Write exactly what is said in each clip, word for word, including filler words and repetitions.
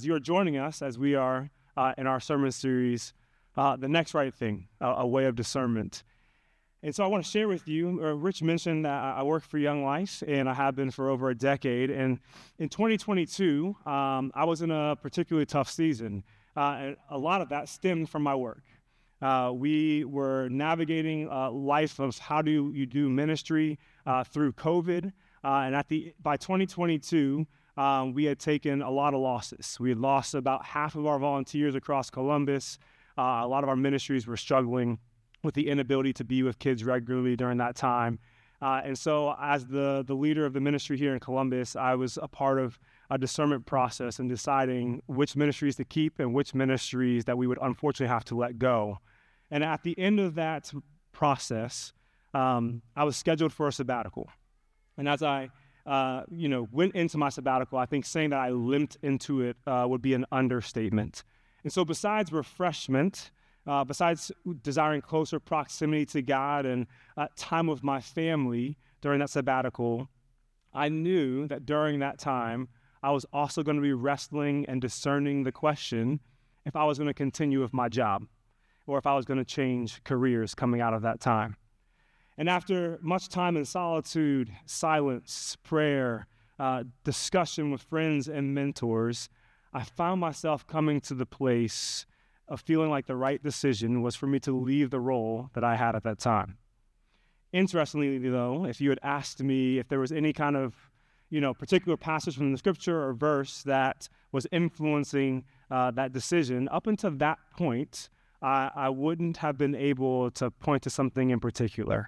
as you're joining us, as we are uh, in our sermon series, uh, The Next Right Thing, a, a Way of Discernment. And so I want to share with you, uh, Rich mentioned that I work for Young Life, and I have been for over a decade. And in twenty twenty-two, um, I was in a particularly tough season. Uh, and a lot of that stemmed from my work. Uh, we were navigating a life of how do you do ministry uh, through COVID. Uh, and at the by twenty twenty-two, um, we had taken a lot of losses. We had lost about half of our volunteers across Columbus. Uh, a lot of our ministries were struggling with the inability to be with kids regularly during that time. Uh, and so as the, the leader of the ministry here in Columbus, I was a part of a discernment process in deciding which ministries to keep and which ministries that we would unfortunately have to let go. And at the end of that process, um, I was scheduled for a sabbatical. And as I, uh, you know, went into my sabbatical, I think saying that I limped into it uh, would be an understatement. And so besides refreshment, Uh, besides desiring closer proximity to God and uh, time with my family during that sabbatical, I knew that during that time, I was also going to be wrestling and discerning the question if I was going to continue with my job or if I was going to change careers coming out of that time. And after much time in solitude, silence, prayer, uh, discussion with friends and mentors, I found myself coming to the place of feeling like the right decision was for me to leave the role that I had at that time. Interestingly, though, if you had asked me if there was any kind of, you know, particular passage from the scripture or verse that was influencing uh, that decision, up until that point, I, I wouldn't have been able to point to something in particular.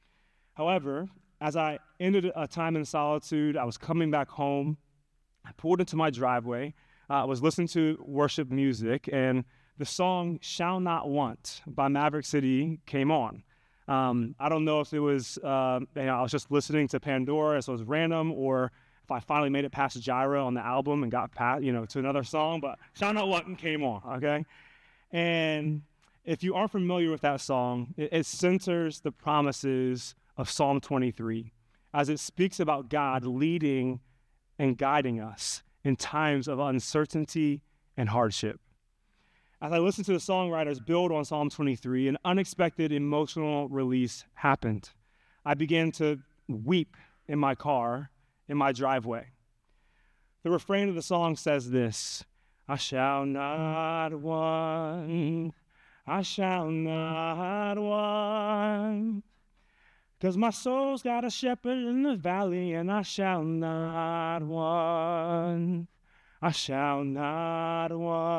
However, as I ended a time in solitude, I was coming back home, I pulled into my driveway, uh, I was listening to worship music, and the song Shall Not Want by Maverick City came on. Um, I don't know if it was, uh, you know, I was just listening to Pandora, so it was random, or if I finally made it past Gyra on the album and got past, you know, to another song, but Shall Not Want came on, okay? And if you aren't familiar with that song, it, it centers the promises of Psalm twenty-three as it speaks about God leading and guiding us in times of uncertainty and hardship. As I listened to the songwriters build on Psalm twenty-three, an unexpected emotional release happened. I began to weep in my car, in my driveway. The refrain of the song says this: I shall not want, I shall not want, 'cause my soul's got a shepherd in the valley, and I shall not want, I shall not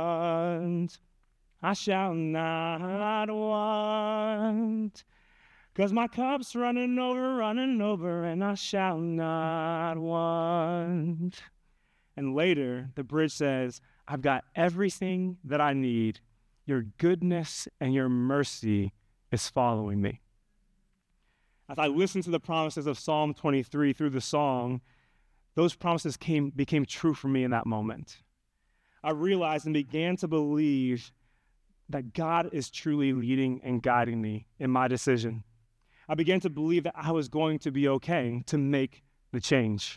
want. I shall not want, 'cause my cup's running over, running over, and I shall not want. And later, the bridge says, I've got everything that I need. Your goodness and your mercy is following me. As I listened to the promises of Psalm twenty-three through the song, those promises came became true for me in that moment. I realized and began to believe that God is truly leading and guiding me in my decision. I began to believe that I was going to be okay to make the change.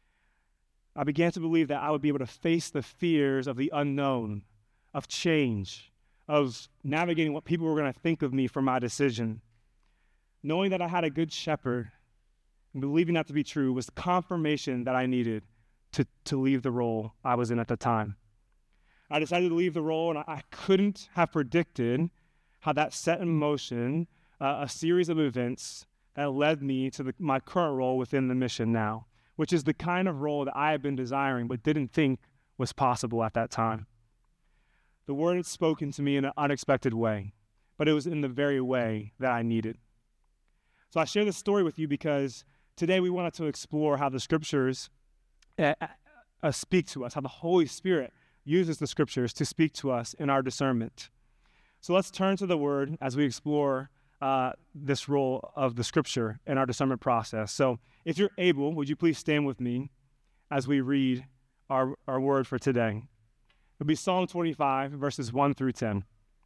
I began to believe that I would be able to face the fears of the unknown, of change, of navigating what people were going to think of me for my decision. Knowing that I had a good shepherd and believing that to be true was the confirmation that I needed to, to leave the role I was in at the time. I decided to leave the role, and I couldn't have predicted how that set in motion uh, a series of events that led me to the, my current role within the mission now, which is the kind of role that I had been desiring but didn't think was possible at that time. The word had spoken to me in an unexpected way, but it was in the very way that I needed. So I share this story with you because today we wanted to explore how the scriptures uh, uh, speak to us, how the Holy Spirit uses the scriptures to speak to us in our discernment. So let's turn to the word as we explore uh, this role of the scripture in our discernment process. So if you're able, would you please stand with me as we read our, our word for today? It'll be Psalm twenty-five, verses one through ten.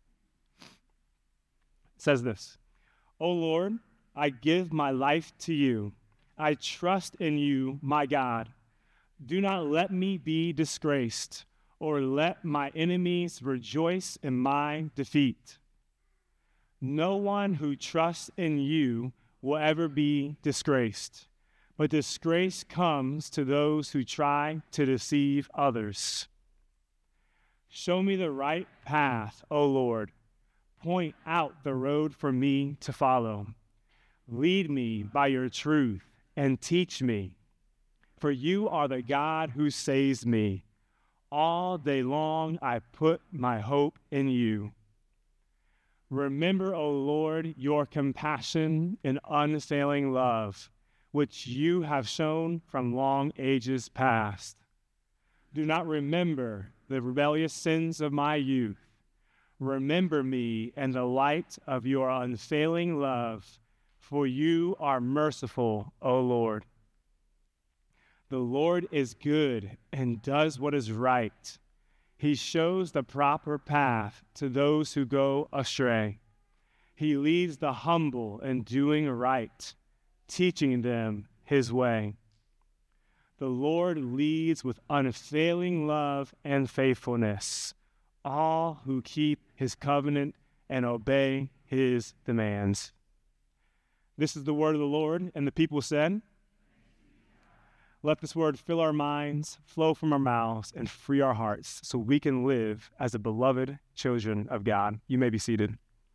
It says this: O Lord, I give my life to you. I trust in you, my God. Do not let me be disgraced or let my enemies rejoice in my defeat. No one who trusts in you will ever be disgraced, but disgrace comes to those who try to deceive others. Show me the right path, O Lord. Point out the road for me to follow. Lead me by your truth and teach me, for you are the God who saves me. All day long I put my hope in you. Remember, O Lord, your compassion and unfailing love, which you have shown from long ages past. Do not remember the rebellious sins of my youth. Remember me in the light of your unfailing love, for you are merciful, O Lord. The Lord is good and does what is right. He shows the proper path to those who go astray. He leads the humble in doing right, teaching them his way. The Lord leads with unfailing love and faithfulness all who keep his covenant and obey his demands. This is the word of the Lord, and the people said, let this word fill our minds, flow from our mouths, and free our hearts so we can live as the beloved children of God. You may be seated.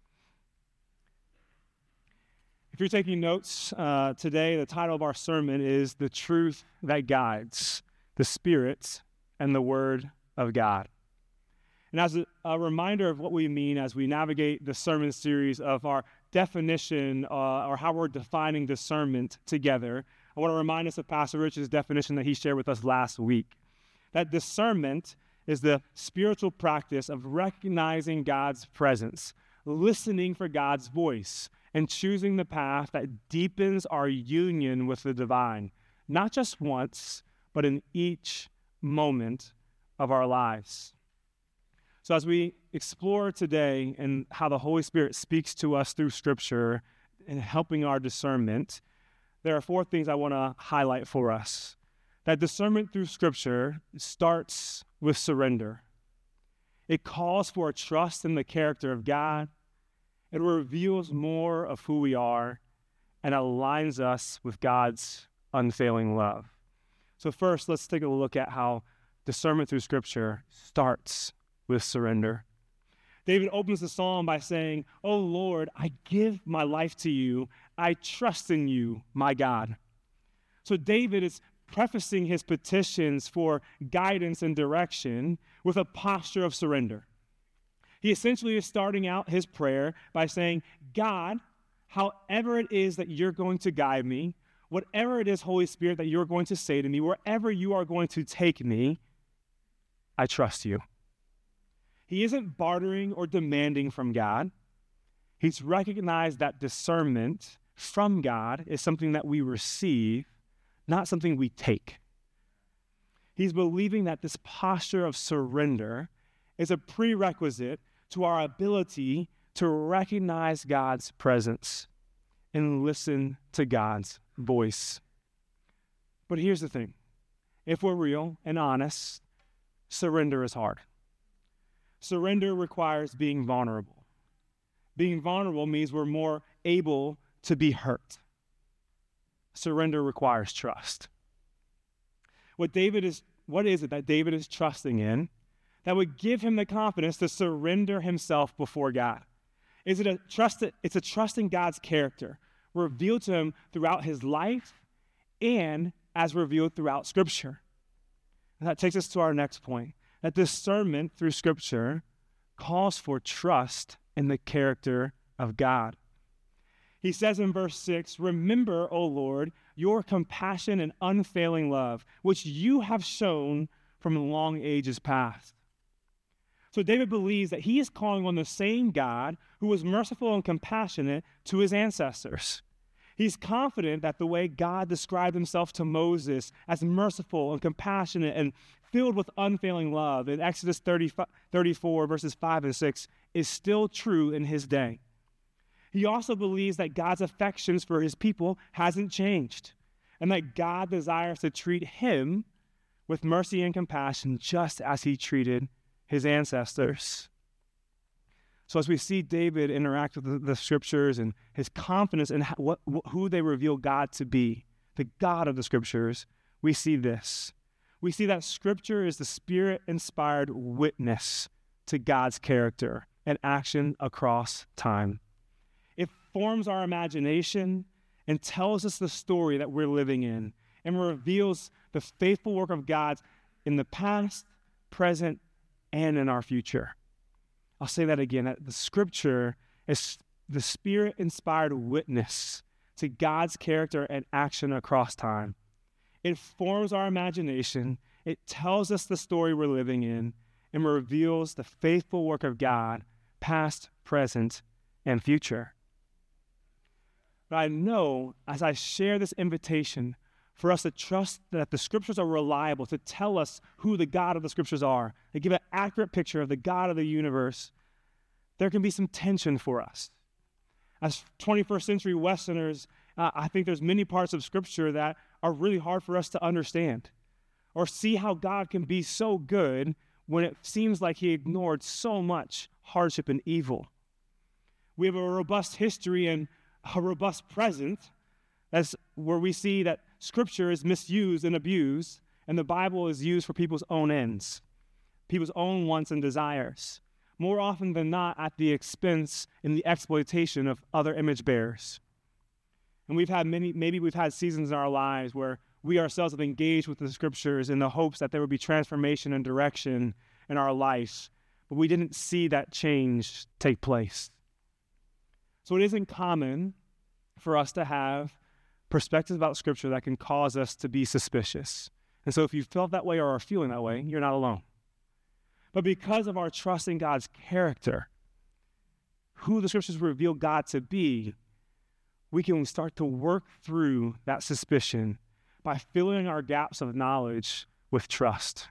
If you're taking notes uh, today, the title of our sermon is The Truth That Guides, the Spirit and the Word of God. And as a, a reminder of what we mean as we navigate the sermon series of our definition uh, or how we're defining discernment together, I want to remind us of Pastor Rich's definition that he shared with us last week. That discernment is the spiritual practice of recognizing God's presence, listening for God's voice, and choosing the path that deepens our union with the divine, not just once, but in each moment of our lives. So as we explore today and how the Holy Spirit speaks to us through Scripture and helping our discernment, there are four things I want to highlight for us. That discernment through Scripture starts with surrender. It calls for a trust in the character of God. It reveals more of who we are and aligns us with God's unfailing love. So first, let's take a look at how discernment through Scripture starts with surrender. David opens the psalm by saying, "O Lord, I give my life to you. I trust in you, my God." So David is prefacing his petitions for guidance and direction with a posture of surrender. He essentially is starting out his prayer by saying, God, however it is that you're going to guide me, whatever it is, Holy Spirit, that you're going to say to me, wherever you are going to take me, I trust you. He isn't bartering or demanding from God. He's recognized that discernment from God is something that we receive, not something we take. He's believing that this posture of surrender is a prerequisite to our ability to recognize God's presence and listen to God's voice. But here's the thing. If we're real and honest, surrender is hard. Surrender requires being vulnerable. Being vulnerable means we're more able to be hurt. Surrender requires trust. What David is, what is it that David is trusting in that would give him the confidence to surrender himself before God? Is it a trust? It's a trust in God's character, revealed to him throughout his life and as revealed throughout Scripture. And that takes us to our next point, that discernment through Scripture calls for trust in the character of God. He says in verse six, "Remember, O Lord, your compassion and unfailing love, which you have shown from long ages past." So David believes that he is calling on the same God who was merciful and compassionate to his ancestors. He's confident that the way God described himself to Moses as merciful and compassionate and filled with unfailing love in Exodus thirty, thirty-four, verses five and six is still true in his day. He also believes that God's affections for his people hasn't changed and that God desires to treat him with mercy and compassion, just as he treated his ancestors. So as we see David interact with the, the scriptures and his confidence in how, what, who they reveal God to be, the God of the scriptures, we see this. We see that scripture is the Spirit-inspired witness to God's character and action across time. It forms our imagination and tells us the story that we're living in and reveals the faithful work of God in the past, present, and in our future. I'll say that again, that the scripture is the Spirit-inspired witness to God's character and action across time. It forms our imagination, it tells us the story we're living in, and reveals the faithful work of God, past, present, and future. But I know as I share this invitation for us to trust that the scriptures are reliable, to tell us who the God of the scriptures are, to give an accurate picture of the God of the universe, there can be some tension for us. As twenty-first century Westerners, uh, I think there's many parts of scripture that are really hard for us to understand or see how God can be so good when it seems like he ignored so much hardship and evil. We have a robust history and a robust present as where we see that scripture is misused and abused, and the Bible is used for people's own ends, people's own wants and desires, more often than not at the expense and the exploitation of other image bearers. And we've had many, maybe we've had seasons in our lives where we ourselves have engaged with the scriptures in the hopes that there would be transformation and direction in our life, but we didn't see that change take place. So it isn't common for us to have perspectives about scripture that can cause us to be suspicious. And so if you felt that way or are feeling that way, you're not alone. But because of our trust in God's character, who the scriptures reveal God to be, we can start to work through that suspicion by filling our gaps of knowledge with trust.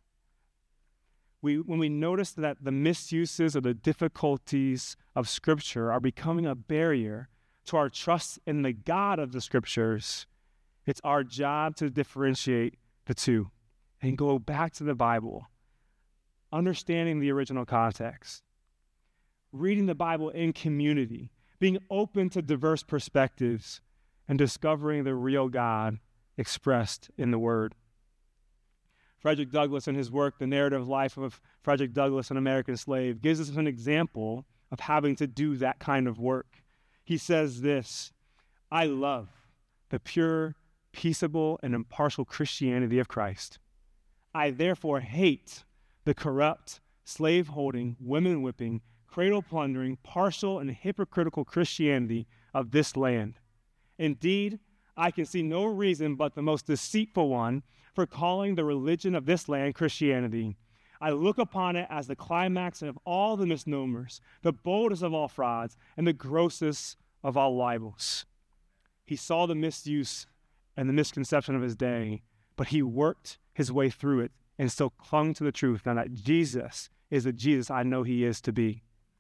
We, when we notice that the misuses or the difficulties of Scripture are becoming a barrier to our trust in the God of the Scriptures, it's our job to differentiate the two and go back to the Bible, understanding the original context, reading the Bible in community, being open to diverse perspectives, and discovering the real God expressed in the Word. Frederick Douglass, in his work, The Narrative Life of Frederick Douglass, an American Slave, gives us an example of having to do that kind of work. He says this, "I love the pure, peaceable, and impartial Christianity of Christ. I therefore hate the corrupt, slave-holding, women-whipping, cradle-plundering, partial, and hypocritical Christianity of this land. Indeed, I can see no reason but the most deceitful one for calling the religion of this land Christianity. I look upon it as the climax of all the misnomers, the boldest of all frauds, and the grossest of all libels." He saw the misuse and the misconception of his day, but he worked his way through it and still clung to the truth, now that Jesus is the Jesus I know he is to be.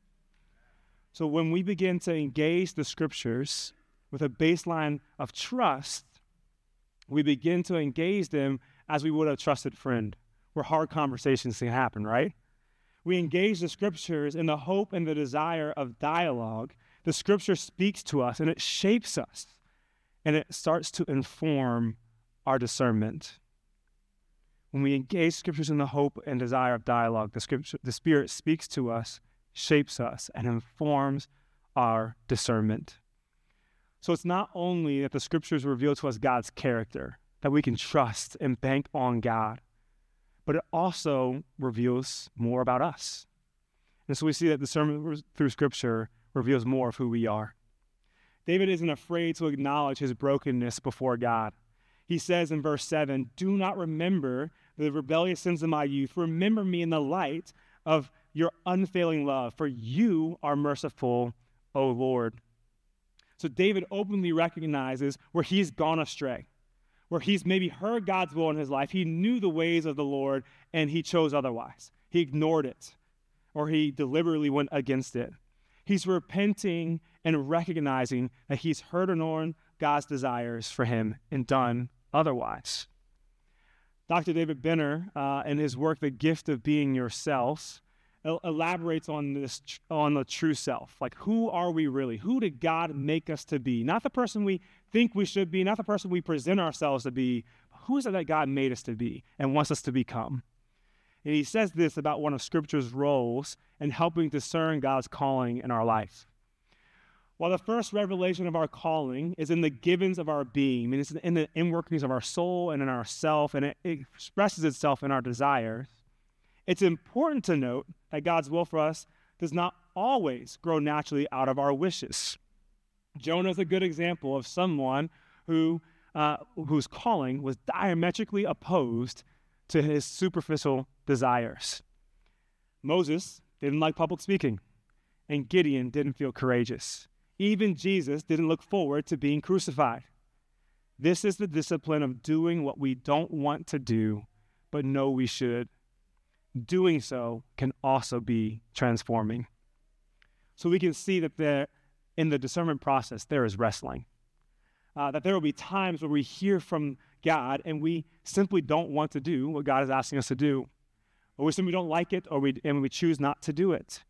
So when we begin to engage the scriptures with a baseline of trust, we begin to engage them as we would a trusted friend, where hard conversations can happen, right? We engage the scriptures in the hope and the desire of dialogue. The scripture speaks to us and it shapes us, and it starts to inform our discernment. When we engage scriptures in the hope and desire of dialogue, the scripture, the Spirit speaks to us, shapes us, and informs our discernment. So it's not only that the scriptures reveal to us God's character, that we can trust and bank on God, but it also reveals more about us. And so we see that discernment through scripture reveals more of who we are. David isn't afraid to acknowledge his brokenness before God. He says in verse seven, "Do not remember the rebellious sins of my youth. Remember me in the light of your unfailing love, for you are merciful, O Lord." So David openly recognizes where he's gone astray, where he's maybe heard God's will in his life. He knew the ways of the Lord, and he chose otherwise. He ignored it, or he deliberately went against it. He's repenting and recognizing that he's heard and known God's desires for him and done otherwise. Doctor David Benner, uh, in his work, The Gift of Being Yourself, el- elaborates on this, tr- on the true self. Like, who are we really? Who did God make us to be? Not the person we think we should be, not the person we present ourselves to be. Who is it that God made us to be and wants us to become? And he says this about one of Scripture's roles in helping discern God's calling in our life. While the first revelation of our calling is in the givens of our being, I mean, it's in the inworkings of our soul and in ourself, and it, it expresses itself in our desires, it's important to note that God's will for us does not always grow naturally out of our wishes. Jonah is a good example of someone who uh, whose calling was diametrically opposed to his superficial desires. Moses didn't like public speaking, and Gideon didn't feel courageous. Even Jesus didn't look forward to being crucified. This is the discipline of doing what we don't want to do, but know we should. Doing so can also be transforming. So we can see that there, in the discernment process, there is wrestling. Uh, that there will be times where we hear from God and we simply don't want to do what God is asking us to do. Or we simply don't like it, or we, and we choose not to do it.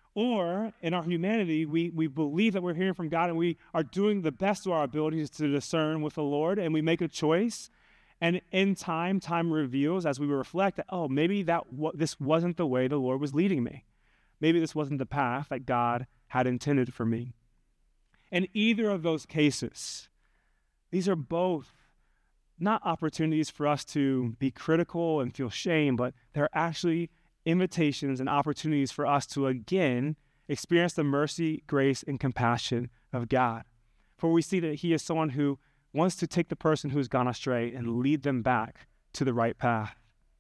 Or in our humanity, we, we believe that we're hearing from God and we are doing the best of our abilities to discern with the Lord, and we make a choice. And in time, time reveals as we reflect that, oh, maybe that w- this wasn't the way the Lord was leading me. Maybe this wasn't the path that God had intended for me. In either of those cases, these are both not opportunities for us to be critical and feel shame, but they're actually invitations and opportunities for us to again experience the mercy, grace, and compassion of God. For we see that he is someone who wants to take the person who's gone astray and lead them back to the right path.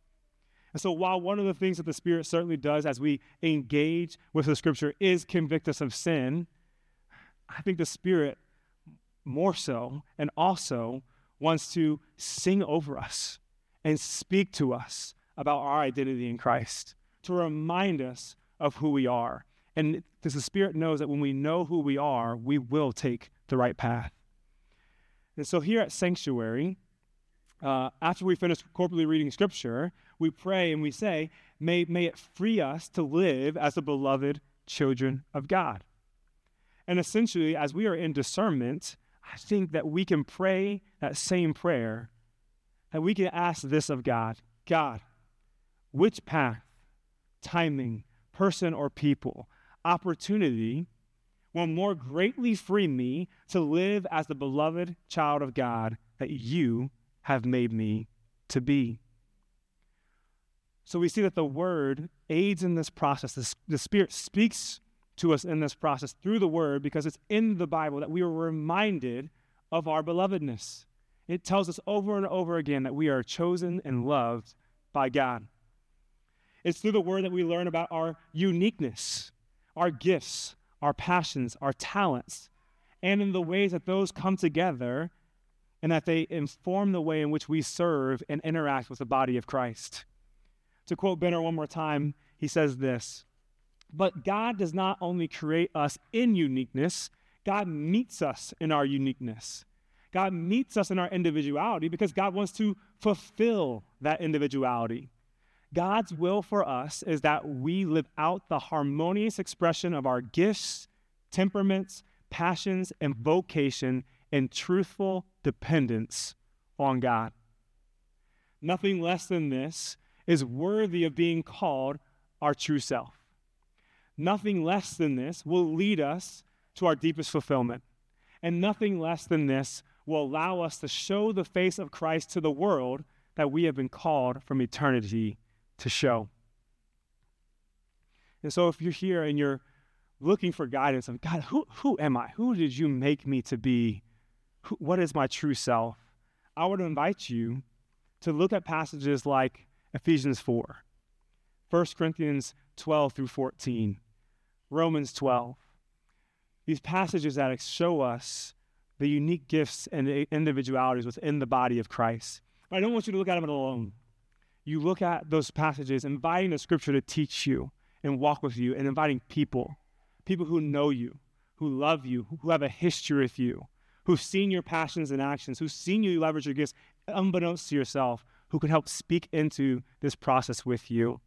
And so while one of the things that the Spirit certainly does as we engage with the Scripture is convict us of sin, I think the Spirit more so and also wants to sing over us and speak to us about our identity in Christ, to remind us of who we are. And because the Spirit knows that when we know who we are, we will take the right path. And so here at Sanctuary, uh, after we finish corporately reading Scripture, we pray and we say, may, may it free us to live as the beloved children of God. And essentially, as we are in discernment, I think that we can pray that same prayer, that we can ask this of God: God, which path, timing, person or people, opportunity will more greatly free me to live as the beloved child of God that you have made me to be? So we see that the Word aids in this process. The, the Spirit speaks to us in this process through the Word, because it's in the Bible that we are reminded of our belovedness. It tells us over and over again that we are chosen and loved by God. It's through the Word that we learn about our uniqueness, our gifts, our passions, our talents, and in the ways that those come together and that they inform the way in which we serve and interact with the body of Christ. To quote Benner one more time, he says this: but God does not only create us in uniqueness, God meets us in our uniqueness. God meets us in our individuality because God wants to fulfill that individuality. God's will for us is that we live out the harmonious expression of our gifts, temperaments, passions, and vocation in truthful dependence on God. Nothing less than this is worthy of being called our true self. Nothing less than this will lead us to our deepest fulfillment. And nothing less than this will allow us to show the face of Christ to the world that we have been called from eternity to show. And so if you're here and you're looking for guidance of, God, who, who am I? Who did you make me to be? Who, what is my true self? I would invite you to look at passages like Ephesians four, First Corinthians twelve through fourteen, Romans twelve. These passages that show us the unique gifts and individualities within the body of Christ. But I don't want you to look at them alone. You look at those passages, inviting the Scripture to teach you and walk with you, and inviting people, people who know you, who love you, who have a history with you, who've seen your passions and actions, who've seen you leverage your gifts unbeknownst to yourself who can help speak into this process with you.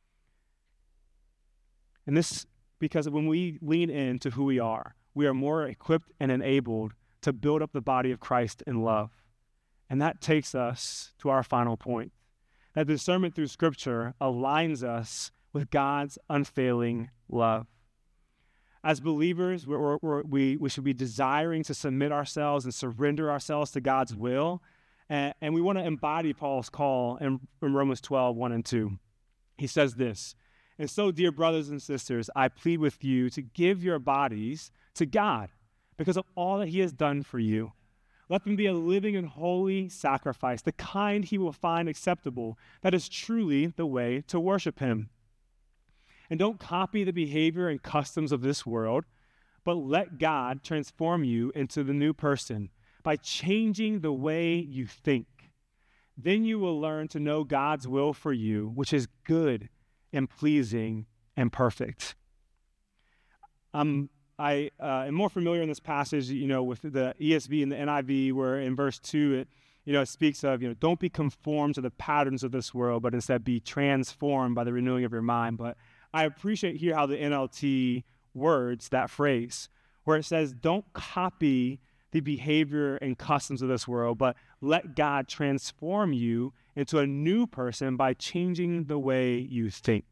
And this, because when we lean into who we are, we are more equipped and enabled to build up the body of Christ in love. And that takes us to our final point, that discernment through Scripture aligns us with God's unfailing love. As believers, we're, we're, we, we should be desiring to submit ourselves and surrender ourselves to God's will. And, and we want to embody Paul's call in, in Romans twelve, one and two. He says this, "And so, dear brothers and sisters, I plead with you to give your bodies to God because of all that he has done for you. Let them be a living and holy sacrifice, the kind he will find acceptable. That is truly the way to worship him. And don't copy the behavior and customs of this world, but let God transform you into the new person by changing the way you think. Then you will learn to know God's will for you, which is good and pleasing and perfect." Um, I uh, am more familiar in this passage, you know, with the E S V and the N I V, where in verse two, it, you know, it speaks of, you know, don't be conformed to the patterns of this world, but instead be transformed by the renewing of your mind. But I appreciate here how the N L T words that phrase, where it says, don't copy the behavior and customs of this world, but let God transform you into a new person by changing the way you think.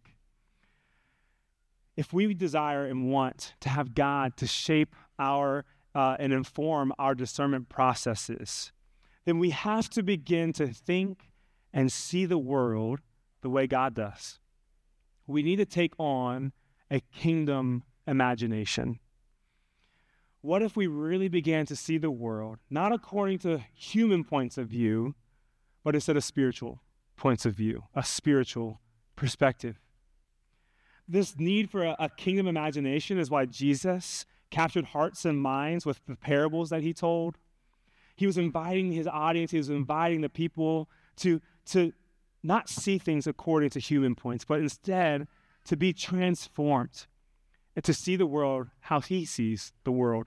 If we desire and want to have God to shape our uh, and inform our discernment processes, then we have to begin to think and see the world the way God does. We need to take on a kingdom imagination. What if we really began to see the world, not according to human points of view, but instead of spiritual points of view, a spiritual perspective? This need for a, a kingdom imagination is why Jesus captured hearts and minds with the parables that he told. He was inviting his audience, he was inviting the people to, to not see things according to human points, but instead to be transformed and to see the world how he sees the world.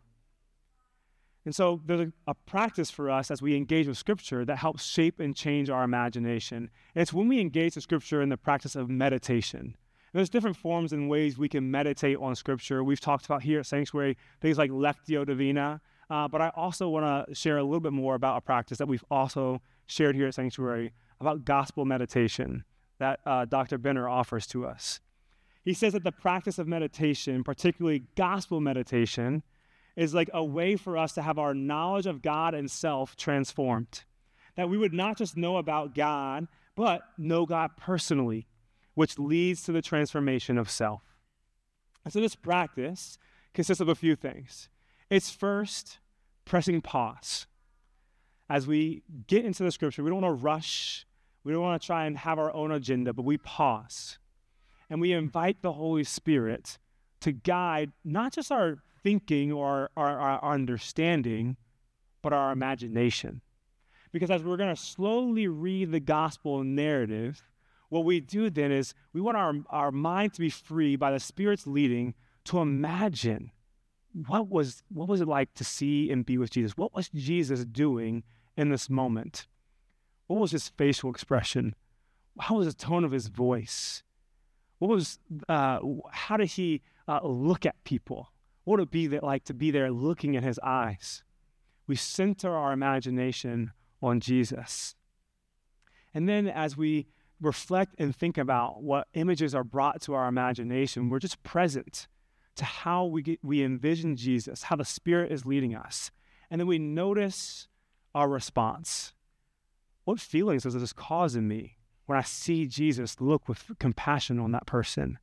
And so there's a, a practice for us as we engage with Scripture that helps shape and change our imagination. And it's when we engage with Scripture in the practice of meditation. There's different forms and ways we can meditate on Scripture. We've talked about here at Sanctuary things like Lectio Divina, uh, but I also want to share a little bit more about a practice that we've also shared here at Sanctuary about gospel meditation that uh, Doctor Benner offers to us. He says that the practice of meditation, particularly gospel meditation, is like a way for us to have our knowledge of God and self transformed. That we would not just know about God, but know God personally, which leads to the transformation of self. And so this practice consists of a few things. It's first pressing pause. As we get into the Scripture, we don't want to rush. We don't want to try and have our own agenda, but we pause. And we invite the Holy Spirit to guide not just our thinking or our, our, our understanding, but our imagination. Because as we're going to slowly read the gospel narrative, what we do then is we want our, our mind to be free by the Spirit's leading to imagine what was, what was it like to see and be with Jesus? What was Jesus doing in this moment? What was his facial expression? How was the tone of his voice? What was, uh, how did he uh, look at people? What would it be that like to be there looking in his eyes? We center our imagination on Jesus. And then as we reflect and think about what images are brought to our imagination, we're just present to how we get, we envision Jesus, how the Spirit is leading us. And then we notice our response. What feelings does this cause in me when I see Jesus look with compassion on that person?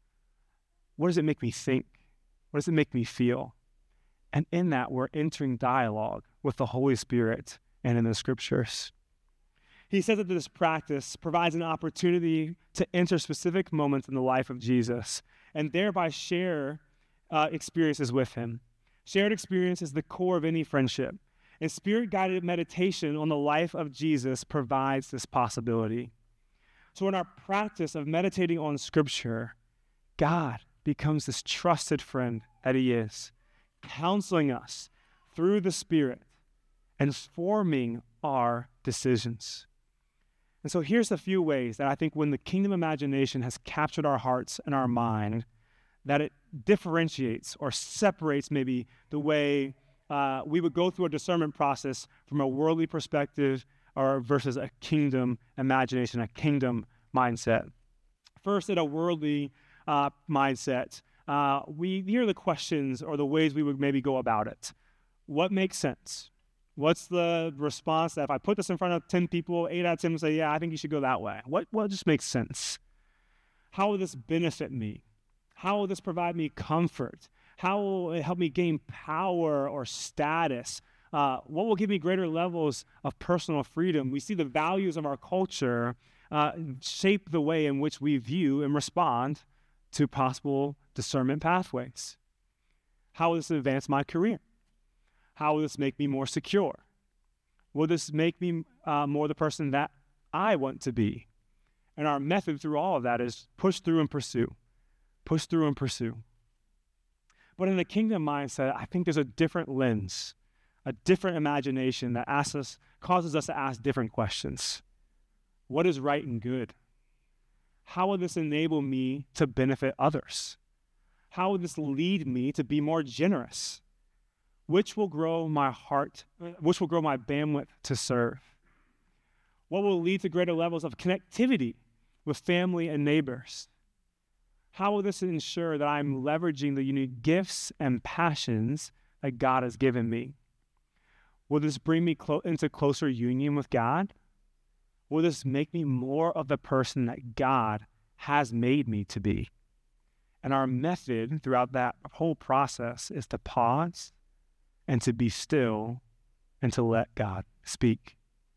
What does it make me think? What does it make me feel? And in that, we're entering dialogue with the Holy Spirit and in the Scriptures. He says that this practice provides an opportunity to enter specific moments in the life of Jesus and thereby share uh, experiences with him. Shared experience is the core of any friendship, and Spirit-guided meditation on the life of Jesus provides this possibility. So in our practice of meditating on Scripture, God becomes this trusted friend that he is, counseling us through the Spirit and forming our decisions. And so here's a few ways that I think when the kingdom imagination has captured our hearts and our mind, that it differentiates or separates maybe the way uh, we would go through a discernment process from a worldly perspective or versus a kingdom imagination, a kingdom mindset. First, in a worldly uh, mindset, uh, we here are the questions or the ways we would maybe go about it. What makes sense? What's the response that if I put this in front of ten people, eight out of ten will say, yeah, I think you should go that way? What, what just makes sense? How will this benefit me? How will this provide me comfort? How will it help me gain power or status? Uh, what will give me greater levels of personal freedom? We see the values of our culture uh, shape the way in which we view and respond to possible discernment pathways. How will this advance my career? How will this make me more secure? Will this make me uh, more the person that I want to be? And our method through all of that is push through and pursue. Push through and pursue. But in the kingdom mindset, I think there's a different lens, a different imagination that asks us, causes us to ask different questions. What is right and good? How will this enable me to benefit others? How will this lead me to be more generous? Which will grow my heart, which will grow my bandwidth to serve? What will lead to greater levels of connectivity with family and neighbors? How will this ensure that I'm leveraging the unique gifts and passions that God has given me? Will this bring me clo- into closer union with God? Will this make me more of the person that God has made me to be? And our method throughout that whole process is to pause and to be still and to let God speak.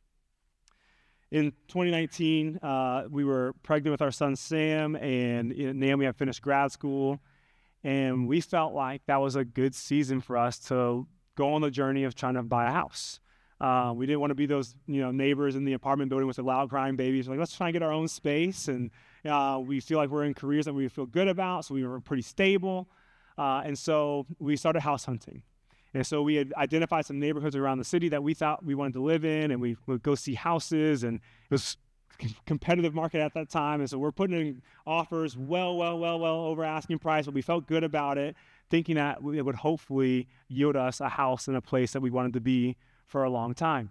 In twenty nineteen, uh, we were pregnant with our son Sam, and you know, Naomi had finished grad school, and we felt like that was a good season for us to go on the journey of trying to buy a house. Uh, we didn't want to be those, you know, neighbors in the apartment building with the loud crying babies. We're like, let's try and get our own space, and uh, we feel like we're in careers that we feel good about, so we were pretty stable, uh, and so we started house hunting. And so we had identified some neighborhoods around the city that we thought we wanted to live in, and we would go see houses, and it was a competitive market at that time. And so we're putting in offers well, well, well, well over asking price, but we felt good about it, thinking that it would hopefully yield us a house in a place that we wanted to be for a long time.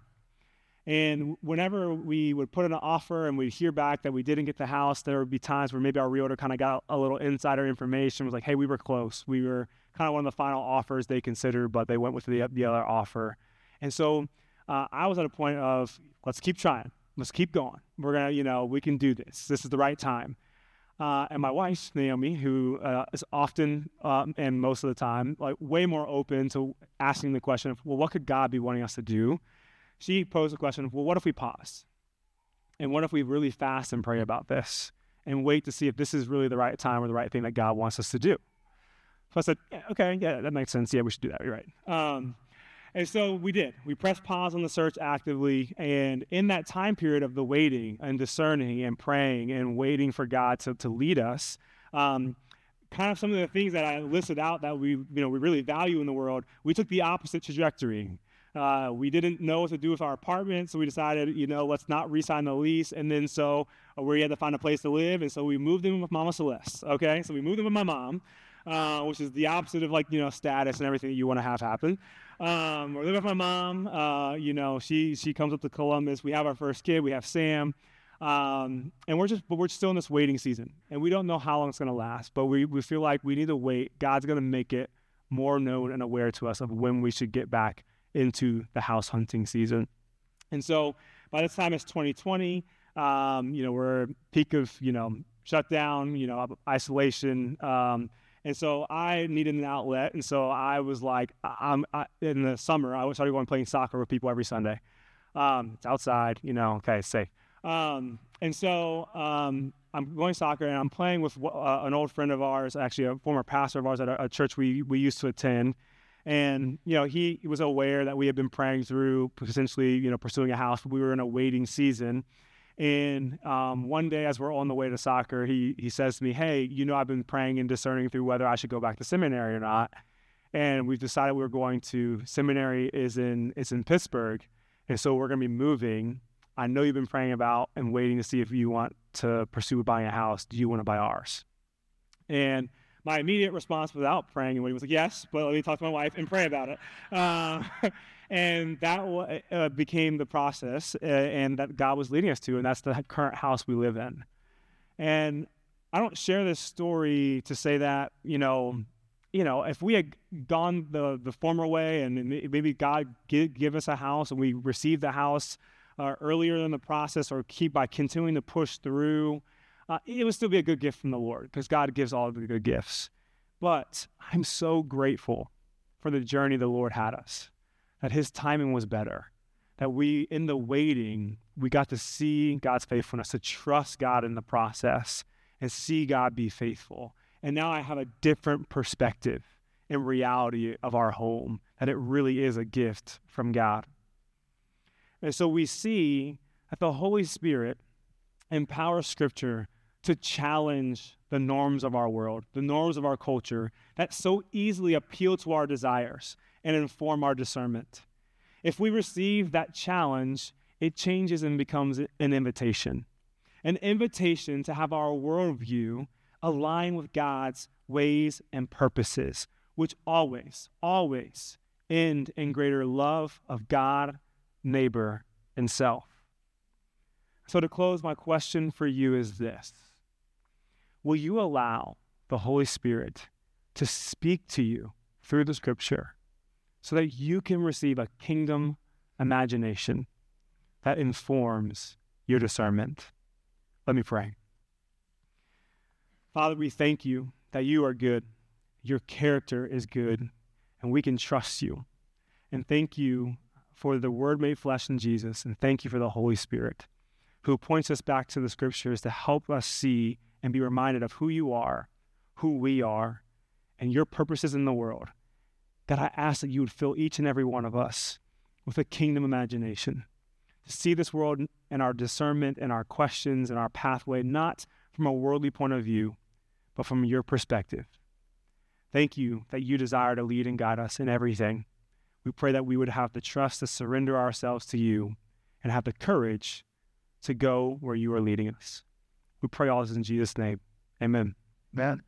And whenever we would put in an offer and we'd hear back that we didn't get the house, there would be times where maybe our realtor kind of got a little insider information, was like, hey, we were close. We were kind of one of the final offers they considered, but they went with the, the other offer. And so uh, I was at a point of, let's keep trying. Let's keep going. We're going to, you know, we can do this. This is the right time. Uh, and my wife, Naomi, who uh, is often um, and most of the time, like way more open to asking the question of, well, what could God be wanting us to do? She posed the question, well, what if we pause? And what if we really fast and pray about this and wait to see if this is really the right time or the right thing that God wants us to do? So I said, yeah, okay, yeah, that makes sense. Yeah, we should do that. You're right. Um, and so we did. We pressed pause on the search actively. And in that time period of the waiting and discerning and praying and waiting for God to, to lead us, um, kind of some of the things that I listed out that we, you know, we really value in the world, we took the opposite trajectory. Uh, we didn't know what to do with our apartment, so we decided, you know, let's not re-sign the lease. And then so uh, we had to find a place to live, and so we moved in with Mama Celeste, okay? So we moved in with my mom, uh, which is the opposite of, like, you know, status and everything that you want to have happen. Um, we're living with my mom. Uh, you know, she she comes up to Columbus. We have our first kid. We have Sam. Um, and we're just, but we're still in this waiting season, and we don't know how long it's going to last, but we, we feel like we need to wait. God's going to make it more known and aware to us of when we should get back into the house hunting season. And so by this time it's twenty twenty, um, you know, we're peak of, you know, shutdown, you know, isolation. Um, and so I needed an outlet. And so I was like, I'm I, in the summer, I started going playing soccer with people every Sunday. Um, it's outside, you know, okay, it's safe. Um, and so um, I'm going soccer, and I'm playing with uh, an old friend of ours, actually a former pastor of ours at a, a church we, we used to attend. And, you know, he, he was aware that we had been praying through potentially, you know, pursuing a house. But we were in a waiting season. And um, one day as we're on the way to soccer, he he says to me, hey, you know, I've been praying and discerning through whether I should go back to seminary or not. And we've decided we we're going to, seminary is in, it's in Pittsburgh. And so we're going to be moving I know you've been praying about and waiting to see if you want to pursue buying a house. Do you want to buy ours? And my immediate response without praying and waiting was like, yes, but let me talk to my wife and pray about it. Uh, and that w- uh, became the process uh, and that God was leading us to, and that's the current house we live in. And I don't share this story to say that, you know, you know, if we had gone the, the former way and maybe God give, give us a house and we received the house uh, earlier in the process or keep by continuing to push through, uh, it would still be a good gift from the Lord because God gives all the good gifts. But I'm so grateful for the journey the Lord had us, that his timing was better, that we, in the waiting, we got to see God's faithfulness, to trust God in the process and see God be faithful. And now I have a different perspective and reality of our home, that it really is a gift from God. And so we see that the Holy Spirit empowers Scripture to challenge the norms of our world, the norms of our culture that so easily appeal to our desires and inform our discernment. If we receive that challenge, it changes and becomes an invitation. An invitation to have our worldview align with God's ways and purposes, which always, always end in greater love of God, neighbor, and self. So to close, my question for you is this. Will you allow the Holy Spirit to speak to you through the Scripture so that you can receive a kingdom imagination that informs your discernment? Let me pray. Father, we thank you that you are good, your character is good, and we can trust you. And thank you for the Word made flesh in Jesus, and thank you for the Holy Spirit, who points us back to the Scriptures to help us see and be reminded of who you are, who we are, and your purposes in the world. God, I ask that you would fill each and every one of us with a kingdom imagination, to see this world and our discernment and our questions and our pathway, not from a worldly point of view, but from your perspective. Thank you that you desire to lead and guide us in everything. We pray that we would have the trust to surrender ourselves to you and have the courage to go where you are leading us. We pray all this in Jesus' name. Amen. Amen.